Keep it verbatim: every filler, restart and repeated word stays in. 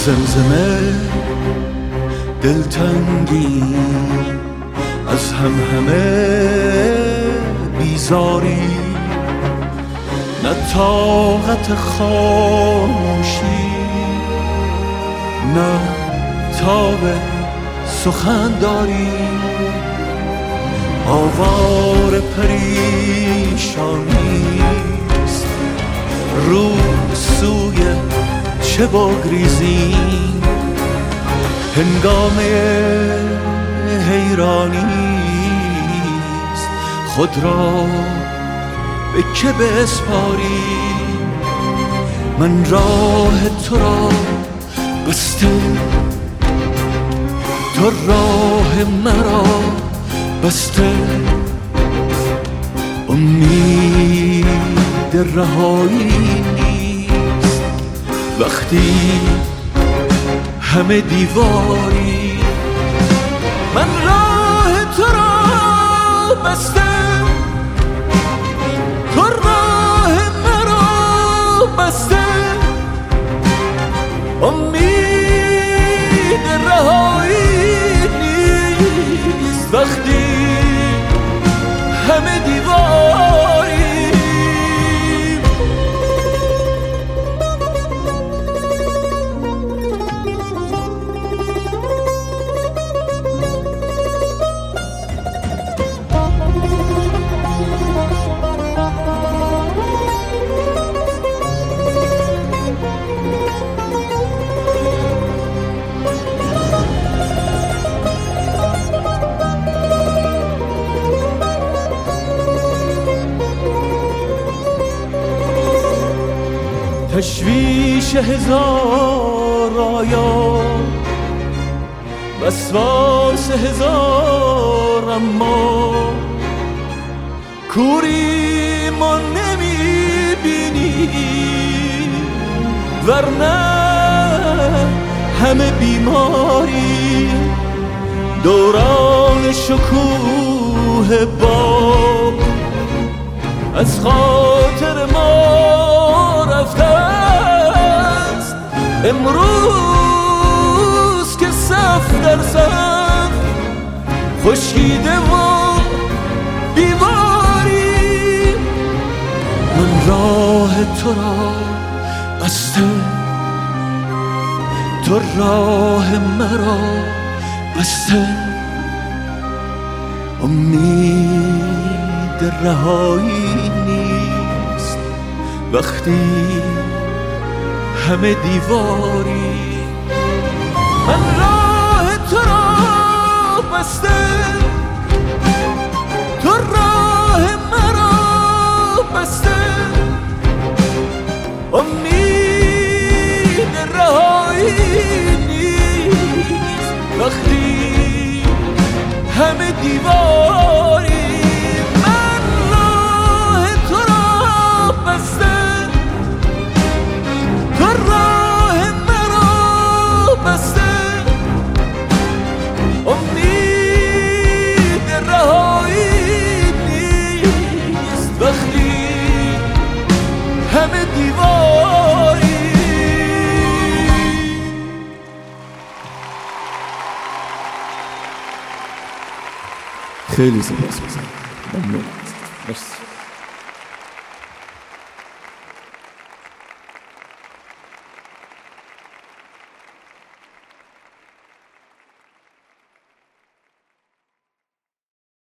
زمزمه دلتنگی از هم همه بیزاری، نه طاقت خاموشی نه تاب سخن داری. آوار پریشانیست رو سوی چه بگریزیم، هنگامه حیرانیست خود را به که بسپاریم. من راه تو را بسته، تو راه مرا بسته، امید رهایی نیست وقتی همه دیواری. من راه تو را بسته، تو راه مرا بسته، امید رهایی نیست وقتی همه دیواری. تشویش هزار آیا، وسواس هزار اما، کوری ما نمیبینی ورنه همه بیماری. دوران شکوه باد از خاطر ما رفته است، امروز که صف در صف خشکیده و بیماری. من راه تو را بسته، تو راه مرا بسته، امید رهایی نیست وقتی همه دیواری. من راه تو را بسته، تو راه مرا بسته، امید رهایی نیست وقتی همه دیواری. من راه تو را بسته، تو راه مرا بسته، امید رهایی نیست وقتی همه دیواری. خیلی سپاسگزارم. ممنون. مرسی.